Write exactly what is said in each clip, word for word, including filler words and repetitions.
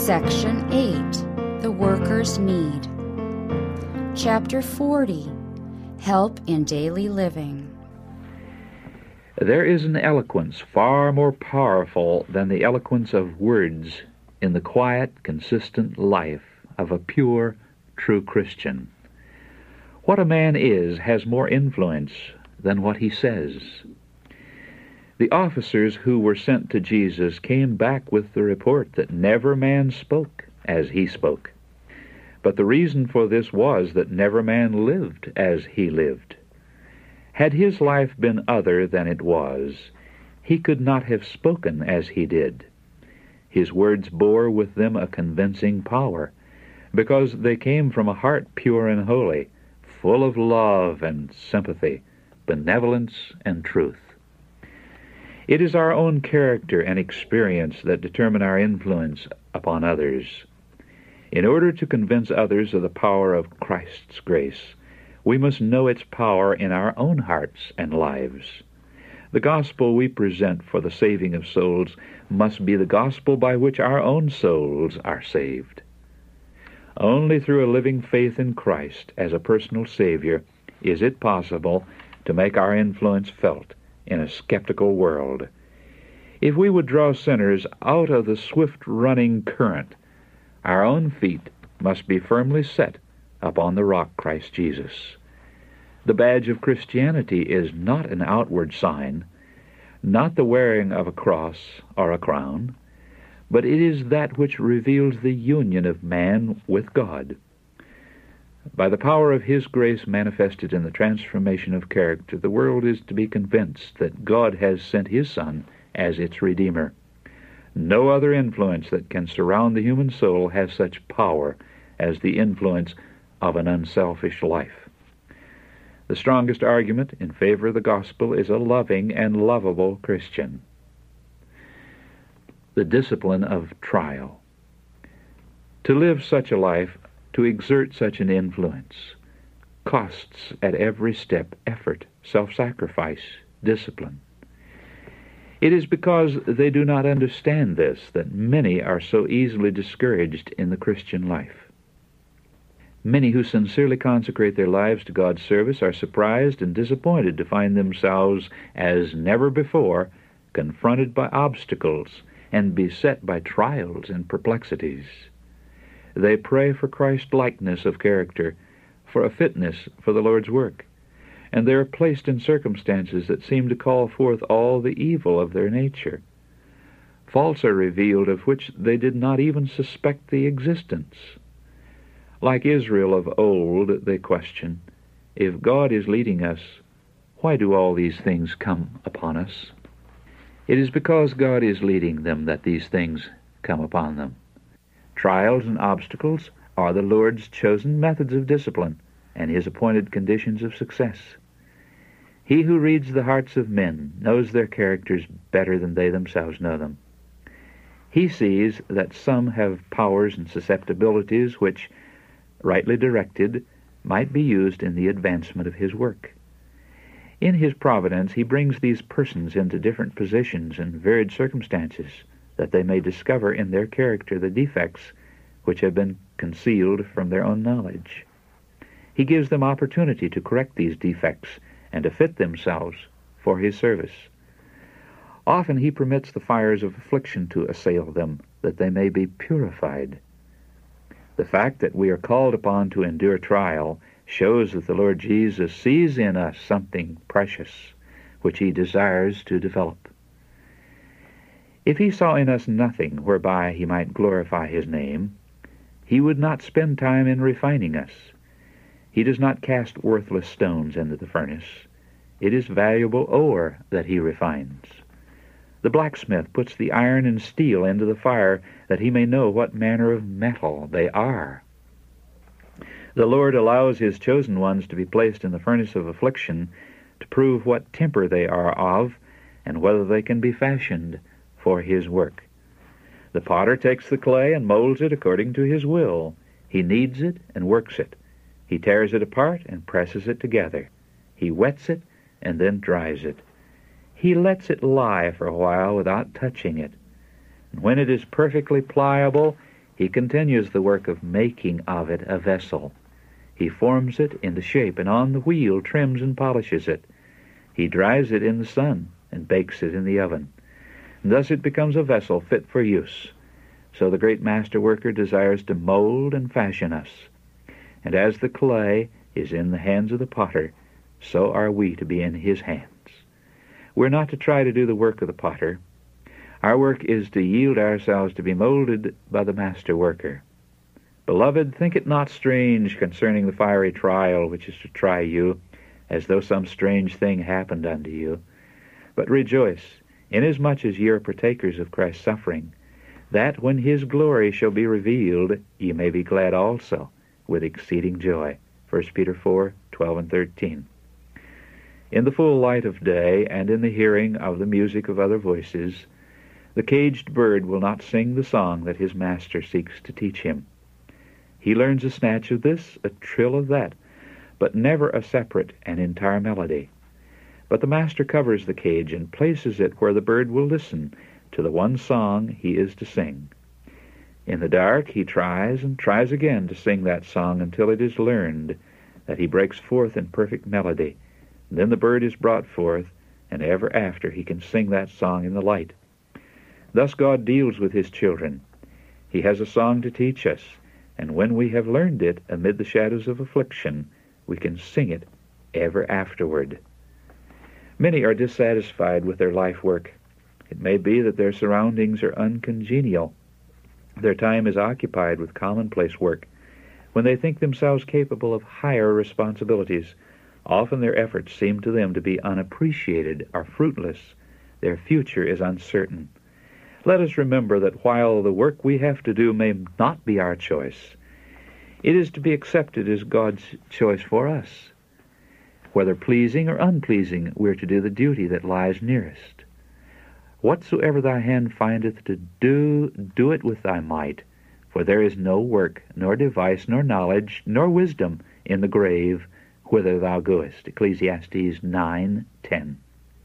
Section eight, The Worker's Need. Chapter forty, Help in Daily Living. There is an eloquence far more powerful than the eloquence of words in the quiet, consistent life of a pure, true Christian. What a man is has more influence than what he says. The officers who were sent to Jesus came back with the report that never man spoke as he spoke. But the reason for this was that never man lived as he lived. Had his life been other than it was, he could not have spoken as he did. His words bore with them a convincing power, because they came from a heart pure and holy, full of love and sympathy, benevolence and truth. It is our own character and experience that determine our influence upon others. In order to convince others of the power of Christ's grace, we must know its power in our own hearts and lives. The gospel we present for the saving of souls must be the gospel by which our own souls are saved. Only through a living faith in Christ as a personal Savior is it possible to make our influence felt in a skeptical world. If we would draw sinners out of the swift-running current, our own feet must be firmly set upon the rock Christ Jesus. The badge of Christianity is not an outward sign, not the wearing of a cross or a crown, but it is that which reveals the union of man with God. By the power of His grace manifested in the transformation of character, the world is to be convinced that God has sent His Son as its Redeemer. No other influence that can surround the human soul has such power as the influence of an unselfish life. The strongest argument in favor of the gospel is a loving and lovable Christian. The discipline of trial. To live such a life, to exert such an influence, costs at every step effort, self-sacrifice, discipline. It is because they do not understand this that many are so easily discouraged in the Christian life. Many who sincerely consecrate their lives to God's service are surprised and disappointed to find themselves, as never before, confronted by obstacles and beset by trials and perplexities. They pray for Christ-likeness of character, for a fitness for the Lord's work, and they are placed in circumstances that seem to call forth all the evil of their nature. Faults are revealed of which they did not even suspect the existence. Like Israel of old, they question, if God is leading us, why do all these things come upon us? It is because God is leading them that these things come upon them. Trials and obstacles are the Lord's chosen methods of discipline and His appointed conditions of success. He who reads the hearts of men knows their characters better than they themselves know them. He sees that some have powers and susceptibilities which, rightly directed, might be used in the advancement of His work. In His providence, He brings these persons into different positions and varied circumstances, that they may discover in their character the defects which have been concealed from their own knowledge. He gives them opportunity to correct these defects and to fit themselves for His service. Often He permits the fires of affliction to assail them, that they may be purified. The fact that we are called upon to endure trial shows that the Lord Jesus sees in us something precious, which He desires to develop. If He saw in us nothing whereby He might glorify His name, He would not spend time in refining us. He does not cast worthless stones into the furnace. It is valuable ore that He refines. The blacksmith puts the iron and steel into the fire that he may know what manner of metal they are. The Lord allows His chosen ones to be placed in the furnace of affliction to prove what temper they are of and whether they can be fashioned for His work. The potter takes the clay and molds it according to his will. He kneads it and works it. He tears it apart and presses it together. He wets it and then dries it. He lets it lie for a while without touching it. And when it is perfectly pliable, He continues the work of making of it a vessel. He forms it into shape, and on the wheel trims and polishes it. He dries it in the sun and bakes it in the oven. And thus it becomes a vessel fit for use. So the great master worker desires to mold and fashion us. And as the clay is in the hands of the potter, so are we to be in his hands. We're not to try to do the work of the potter. Our work is to yield ourselves to be molded by the master worker. Beloved, think it not strange concerning the fiery trial which is to try you, as though some strange thing happened unto you. But rejoice, inasmuch as ye are partakers of Christ's suffering, that when his glory shall be revealed, ye may be glad also, with exceeding joy. First Peter four, twelve and thirteen. In the full light of day, and in the hearing of the music of other voices, the caged bird will not sing the song that his master seeks to teach him. He learns a snatch of this, a trill of that, but never a separate and entire melody. But the master covers the cage and places it where the bird will listen to the one song he is to sing. In the dark he tries and tries again to sing that song until it is learned, that he breaks forth in perfect melody. And then the bird is brought forth, and ever after he can sing that song in the light. Thus God deals with his children. He has a song to teach us, and when we have learned it amid the shadows of affliction, we can sing it ever afterward. Many are dissatisfied with their life work. It may be that their surroundings are uncongenial. Their time is occupied with commonplace work. When they think themselves capable of higher responsibilities, often their efforts seem to them to be unappreciated or fruitless. Their future is uncertain. Let us remember that while the work we have to do may not be our choice, it is to be accepted as God's choice for us. Whether pleasing or unpleasing, we're to do the duty that lies nearest. Whatsoever thy hand findeth to do, do it with thy might, for there is no work, nor device, nor knowledge, nor wisdom in the grave whither thou goest. Ecclesiastes nine ten.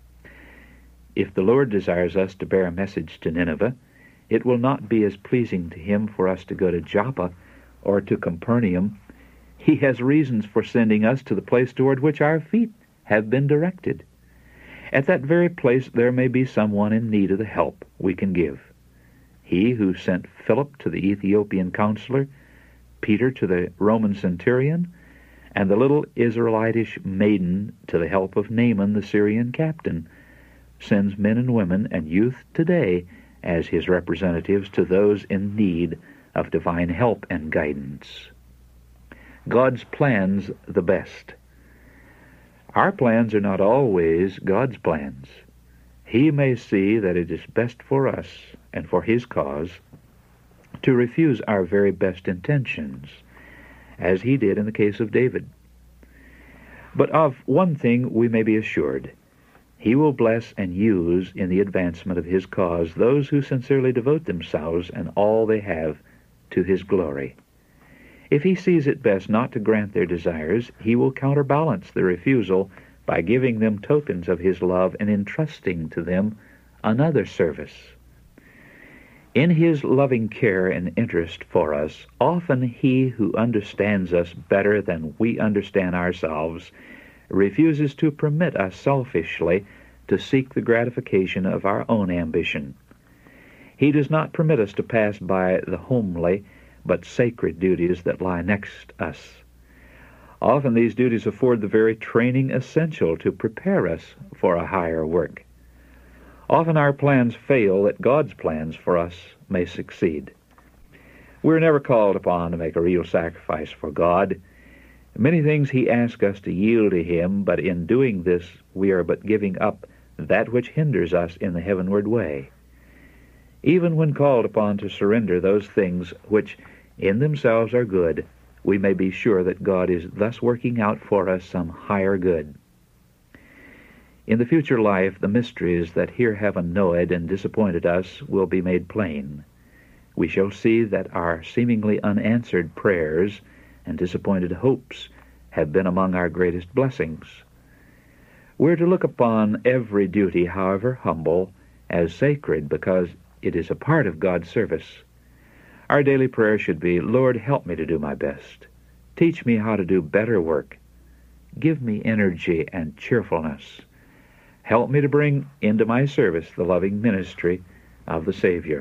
If the Lord desires us to bear a message to Nineveh, it will not be as pleasing to him for us to go to Joppa or to Capernaum. He has reasons for sending us to the place toward which our feet have been directed. At that very place there may be someone in need of the help we can give. He who sent Philip to the Ethiopian counselor, Peter to the Roman centurion, and the little Israelitish maiden to the help of Naaman the Syrian captain, sends men and women and youth today as his representatives to those in need of divine help and guidance. God's plans the best. Our plans are not always God's plans. He may see that it is best for us and for his cause to refuse our very best intentions, as he did in the case of David. But of one thing we may be assured: he will bless and use in the advancement of his cause those who sincerely devote themselves and all they have to his glory. If he sees it best not to grant their desires, he will counterbalance the refusal by giving them tokens of his love and entrusting to them another service. In his loving care and interest for us, often he who understands us better than we understand ourselves refuses to permit us selfishly to seek the gratification of our own ambition. He does not permit us to pass by the homely but sacred duties that lie next us. Often these duties afford the very training essential to prepare us for a higher work. Often our plans fail that God's plans for us may succeed. We're never called upon to make a real sacrifice for God. Many things he asks us to yield to him, but in doing this we are but giving up that which hinders us in the heavenward way. Even when called upon to surrender those things which in themselves are good, we may be sure that God is thus working out for us some higher good. In the future life, the mysteries that here have annoyed and disappointed us will be made plain. We shall see that our seemingly unanswered prayers and disappointed hopes have been among our greatest blessings. We're to look upon every duty, however humble, as sacred because it is a part of God's service. Our daily prayer should be, Lord, help me to do my best. Teach me how to do better work. Give me energy and cheerfulness. Help me to bring into my service the loving ministry of the Savior.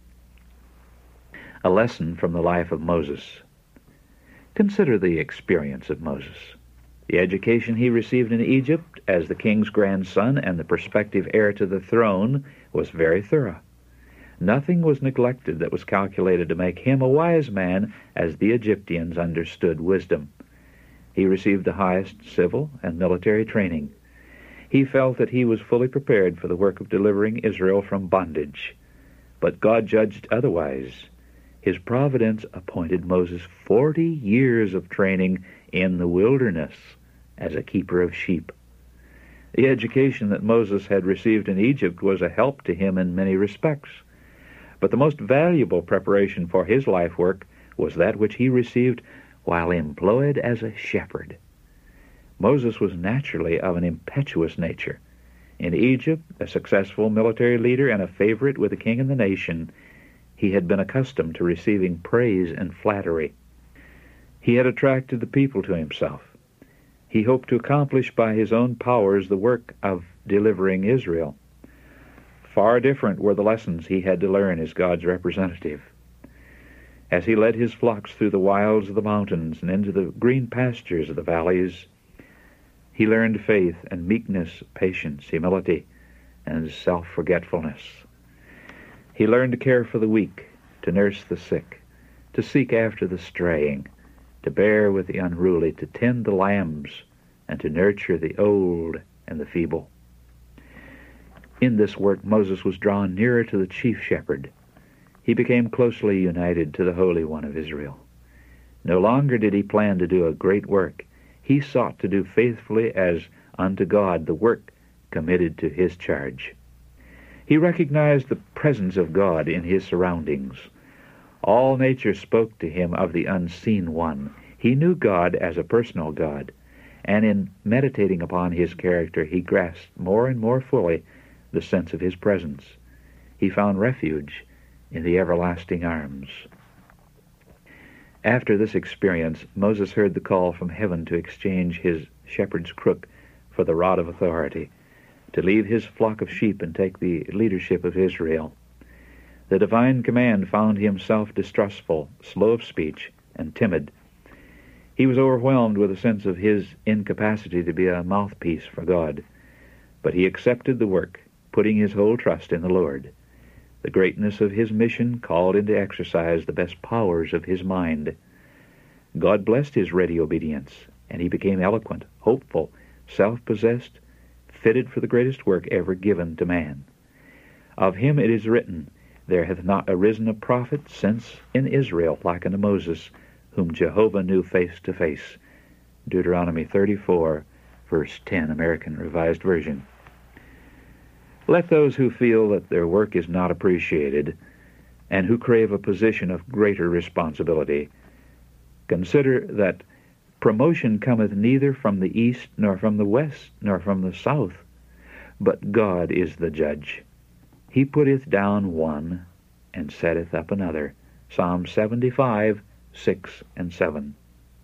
A lesson from the life of Moses. Consider the experience of Moses. The education he received in Egypt as the king's grandson and the prospective heir to the throne was very thorough. Nothing was neglected that was calculated to make him a wise man as the Egyptians understood wisdom. He received the highest civil and military training. He felt that he was fully prepared for the work of delivering Israel from bondage. But God judged otherwise. His providence appointed Moses forty years of training in the wilderness as a keeper of sheep. The education that Moses had received in Egypt was a help to him in many respects. But the most valuable preparation for his life work was that which he received while employed as a shepherd. Moses was naturally of an impetuous nature. In Egypt, a successful military leader and a favorite with the king and the nation, he had been accustomed to receiving praise and flattery. He had attracted the people to himself. He hoped to accomplish by his own powers the work of delivering Israel. Far different were the lessons he had to learn as God's representative. As he led his flocks through the wilds of the mountains and into the green pastures of the valleys, he learned faith and meekness, patience, humility, and self-forgetfulness. He learned to care for the weak, to nurse the sick, to seek after the straying, to bear with the unruly, to tend the lambs, and to nurture the old and the feeble. In this work, Moses was drawn nearer to the chief shepherd. He became closely united to the Holy One of Israel. No longer did he plan to do a great work. He sought to do faithfully as unto God the work committed to his charge. He recognized the presence of God in his surroundings. All nature spoke to him of the unseen one. He knew God as a personal God, and in meditating upon his character, he grasped more and more fully the sense of his presence. He found refuge in the everlasting arms. After this experience, Moses heard the call from heaven to exchange his shepherd's crook for the rod of authority, to leave his flock of sheep and take the leadership of Israel. The divine command found him self-distrustful, slow of speech, and timid. He was overwhelmed with a sense of his incapacity to be a mouthpiece for God. But he accepted the work, putting his whole trust in the Lord. The greatness of his mission called into exercise the best powers of his mind. God blessed his ready obedience, and he became eloquent, hopeful, self-possessed, fitted for the greatest work ever given to man. Of him it is written, There hath not arisen a prophet since in Israel like unto Moses, whom Jehovah knew face to face. Deuteronomy thirty-four, verse ten, American Revised Version. Let those who feel that their work is not appreciated, and who crave a position of greater responsibility, consider that promotion cometh neither from the east, nor from the west, nor from the south, but God is the judge. He putteth down one, and setteth up another. Psalm seventy-five, six and seven.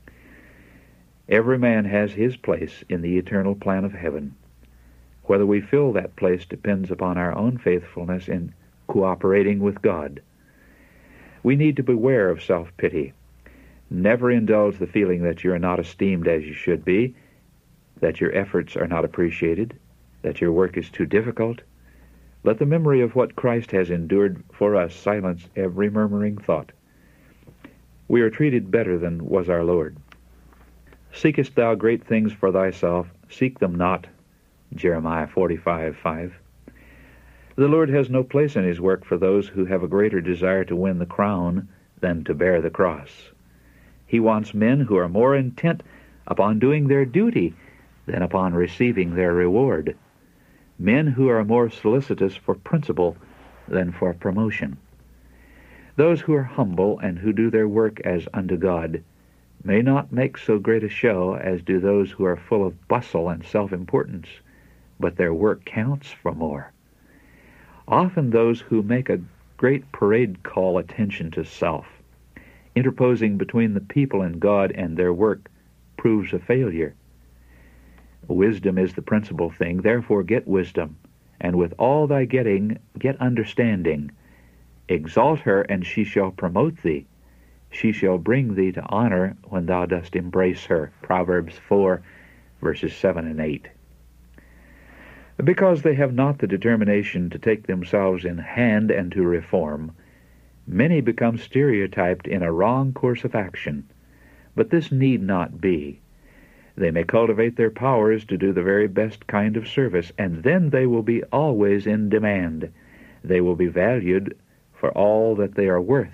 Every man has his place in the eternal plan of heaven. Whether we fill that place depends upon our own faithfulness in cooperating with God. We need to beware of self-pity. Never indulge the feeling that you are not esteemed as you should be, that your efforts are not appreciated, that your work is too difficult. Let the memory of what Christ has endured for us silence every murmuring thought. We are treated better than was our Lord. Seekest thou great things for thyself? Seek them not. Jeremiah forty-five, five. The Lord has no place in his work for those who have a greater desire to win the crown than to bear the cross. He wants men who are more intent upon doing their duty than upon receiving their reward. Men who are more solicitous for principle than for promotion. Those who are humble and who do their work as unto God may not make so great a show as do those who are full of bustle and self-importance, but their work counts for more. Often those who make a great parade call attention to self. Interposing between the people and God and their work proves a failure. Wisdom is the principal thing, therefore get wisdom, and with all thy getting, get understanding. Exalt her, and she shall promote thee. She shall bring thee to honor when thou dost embrace her. Proverbs four, verses seven and eight. Because they have not the determination to take themselves in hand and to reform, many become stereotyped in a wrong course of action. But this need not be. They may cultivate their powers to do the very best kind of service, and then they will be always in demand. They will be valued for all that they are worth.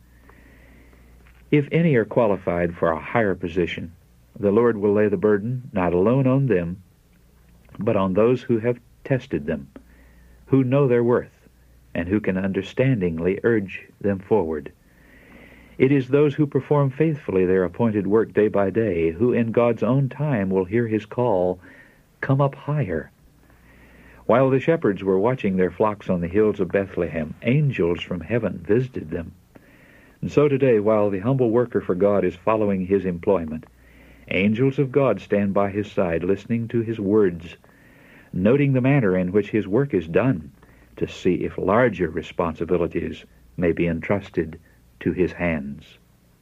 If any are qualified for a higher position, the Lord will lay the burden not alone on them, but on those who have tested them, who know their worth, and who can understandingly urge them forward. It is those who perform faithfully their appointed work day by day, who in God's own time will hear his call, "Come up higher." While the shepherds were watching their flocks on the hills of Bethlehem, angels from heaven visited them. And so today, while the humble worker for God is following his employment, angels of God stand by his side, listening to his words, noting the manner in which his work is done, to see if larger responsibilities may be entrusted to his hands.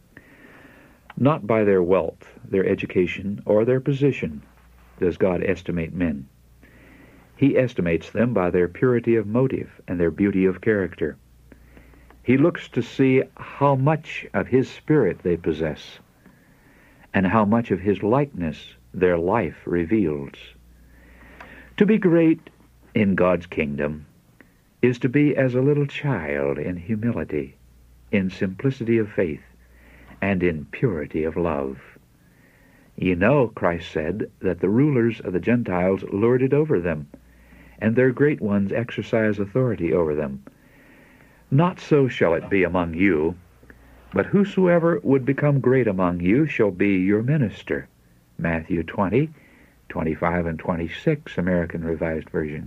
Not by their wealth, their education, or their position does God estimate men. He estimates them by their purity of motive and their beauty of character. He looks to see how much of his spirit they possess, and how much of his likeness their life reveals. To be great in God's kingdom is to be as a little child in humility, in simplicity of faith, and in purity of love. You know, Christ said, that the rulers of the Gentiles lord it over them, and their great ones exercise authority over them. Not so shall it be among you, but whosoever would become great among you shall be your minister. Matthew twenty, twenty-five and twenty-six, American Revised Version.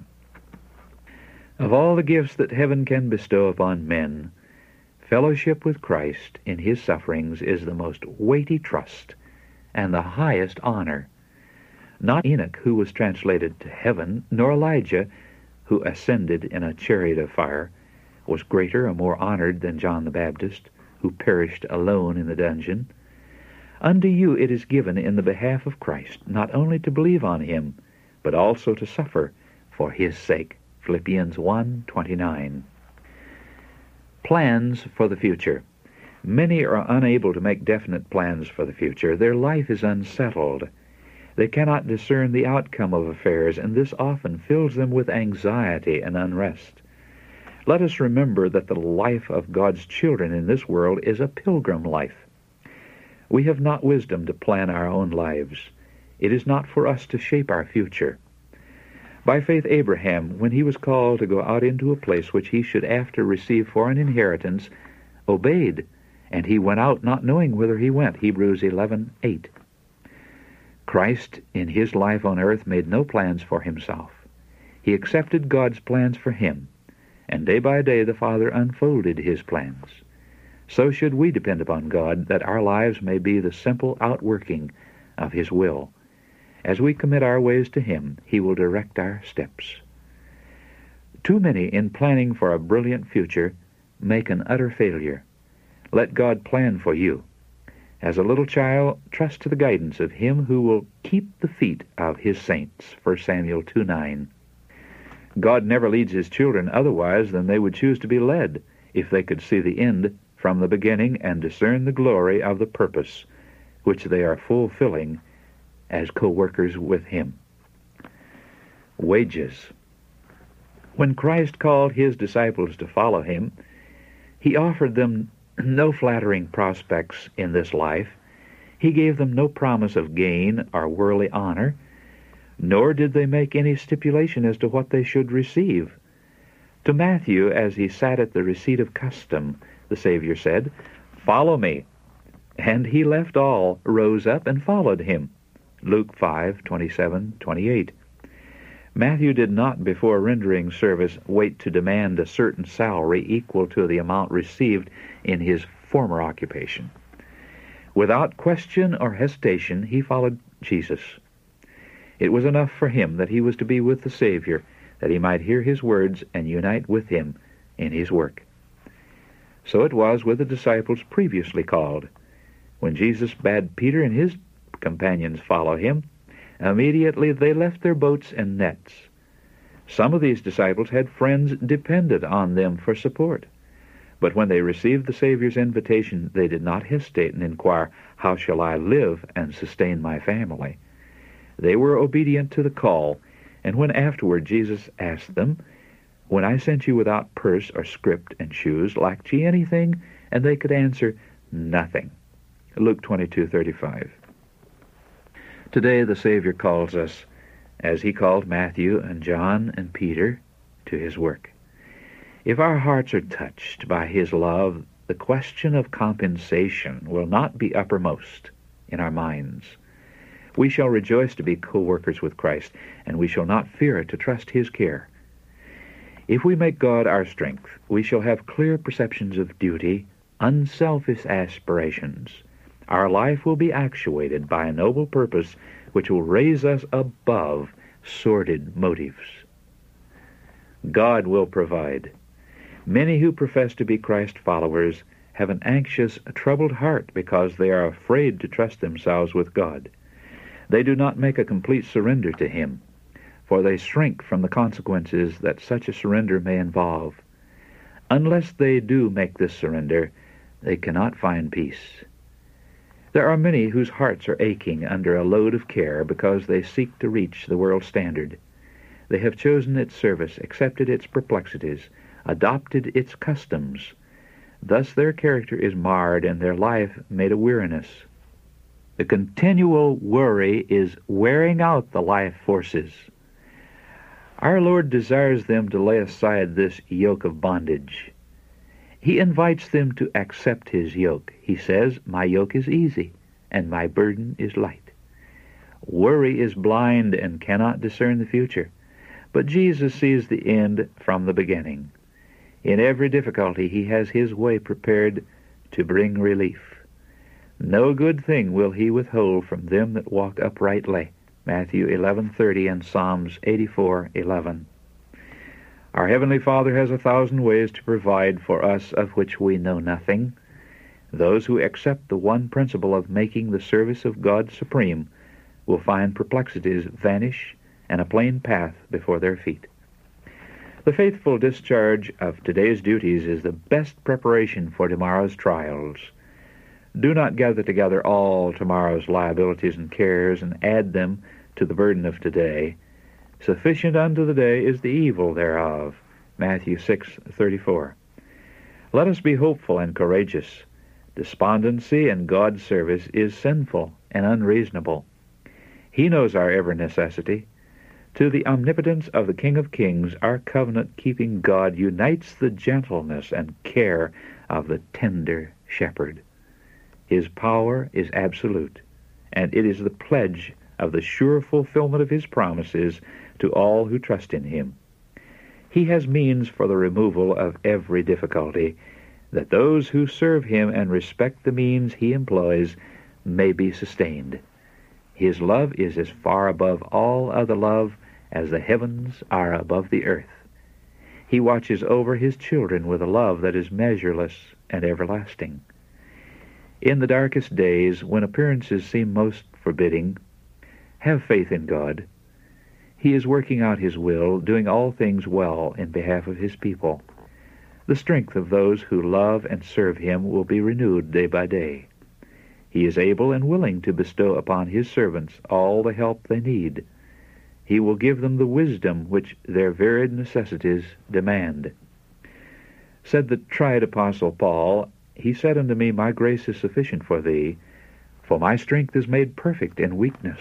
Of all the gifts that heaven can bestow upon men, fellowship with Christ in his sufferings is the most weighty trust and the highest honor. Not Enoch, who was translated to heaven, nor Elijah, who ascended in a chariot of fire, was greater or more honored than John the Baptist, who perished alone in the dungeon. Unto you it is given in the behalf of Christ, not only to believe on him, but also to suffer for his sake. Philippians one twenty-nine. Plans for the future. Many are unable to make definite plans for the future. Their life is unsettled. They cannot discern the outcome of affairs, and this often fills them with anxiety and unrest. Let us remember that the life of God's children in this world is a pilgrim life. We have not wisdom to plan our own lives. It is not for us to shape our future. By faith Abraham, when he was called to go out into a place which he should after receive for an inheritance, obeyed, and he went out not knowing whither he went. Hebrews eleven eight. Christ, in his life on earth, made no plans for himself. He accepted God's plans for him, and day by day the Father unfolded his plans. So should we depend upon God, that our lives may be the simple outworking of his will. As we commit our ways to him, he will direct our steps. Too many, in planning for a brilliant future, make an utter failure. Let God plan for you. As a little child, trust to the guidance of him who will keep the feet of his saints. First Samuel two nine. God never leads his children otherwise than they would choose to be led, if they could see the end from the beginning and discern the glory of the purpose which they are fulfilling as co-workers with him. Wages. When Christ called his disciples to follow him, he offered them no flattering prospects in this life. He gave them no promise of gain or worldly honor, nor did they make any stipulation as to what they should receive. To Matthew, as he sat at the receipt of custom, the Savior said, "Follow me." And he left all, rose up, and followed him. Luke five twenty-seven twenty-eight. Matthew did not, before rendering service, wait to demand a certain salary equal to the amount received in his former occupation. Without question or hesitation, he followed Jesus. It was enough for him that he was to be with the Savior, that he might hear his words and unite with him in his work. So it was with the disciples previously called. When Jesus bade Peter and his companions follow him, immediately they left their boats and nets. Some of these disciples had friends dependent on them for support. But when they received the Savior's invitation, they did not hesitate and inquire, "How shall I live and sustain my family?" They were obedient to the call, and when afterward Jesus asked them, "When I sent you without purse or scrip and shoes, lacked ye anything?" And they could answer, "Nothing." Luke twenty-two thirty-five. Today the Savior calls us, as he called Matthew and John and Peter, to his work. If our hearts are touched by his love, the question of compensation will not be uppermost in our minds. We shall rejoice to be co-workers with Christ, and we shall not fear to trust his care. If we make God our strength, we shall have clear perceptions of duty, unselfish aspirations. Our life will be actuated by a noble purpose which will raise us above sordid motives. God will provide. Many who profess to be Christ followers have an anxious, troubled heart because they are afraid to trust themselves with God. They do not make a complete surrender to him, for they shrink from the consequences that such a surrender may involve. Unless they do make this surrender, they cannot find peace. There are many whose hearts are aching under a load of care because they seek to reach the world standard. They have chosen its service, accepted its perplexities, adopted its customs. Thus their character is marred and their life made a weariness. The continual worry is wearing out the life forces. Our Lord desires them to lay aside this yoke of bondage. He invites them to accept his yoke. He says, "My yoke is easy, and my burden is light." Worry is blind and cannot discern the future, but Jesus sees the end from the beginning. In every difficulty he has his way prepared to bring relief. No good thing will he withhold from them that walk uprightly. Matthew eleven thirty and Psalms eighty-four eleven. Our Heavenly Father has a thousand ways to provide for us of which we know nothing. Those who accept the one principle of making the service of God supreme will find perplexities vanish and a plain path before their feet. The faithful discharge of today's duties is the best preparation for tomorrow's trials. Do not gather together all tomorrow's liabilities and cares and add them to the burden of today. Sufficient unto the day is the evil thereof. Matthew six thirty-four. Let us be hopeful and courageous. Despondency in God's service is sinful and unreasonable. He knows our every necessity. To the omnipotence of the King of Kings, our covenant-keeping God unites the gentleness and care of the tender shepherd. His power is absolute, and it is the pledge of the sure fulfillment of his promises to all who trust in him. He has means for the removal of every difficulty, that those who serve him and respect the means he employs may be sustained. His love is as far above all other love as the heavens are above the earth. He watches over his children with a love that is measureless and everlasting. In the darkest days, when appearances seem most forbidding, have faith in God. He is working out his will, doing all things well in behalf of his people. The strength of those who love and serve him will be renewed day by day. He is able and willing to bestow upon his servants all the help they need. He will give them the wisdom which their varied necessities demand. Said the tried apostle Paul, "He said unto me, My grace is sufficient for thee, for my strength is made perfect in weakness.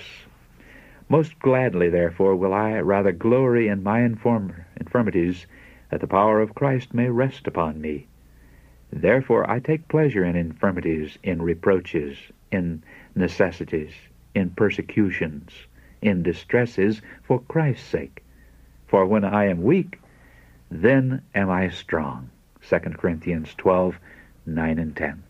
Most gladly, therefore, will I rather glory in my inform- infirmities, that the power of Christ may rest upon me. Therefore I take pleasure in infirmities, in reproaches, in necessities, in persecutions, in distresses, for Christ's sake. For when I am weak, then am I strong. Second Corinthians twelve, nine and ten.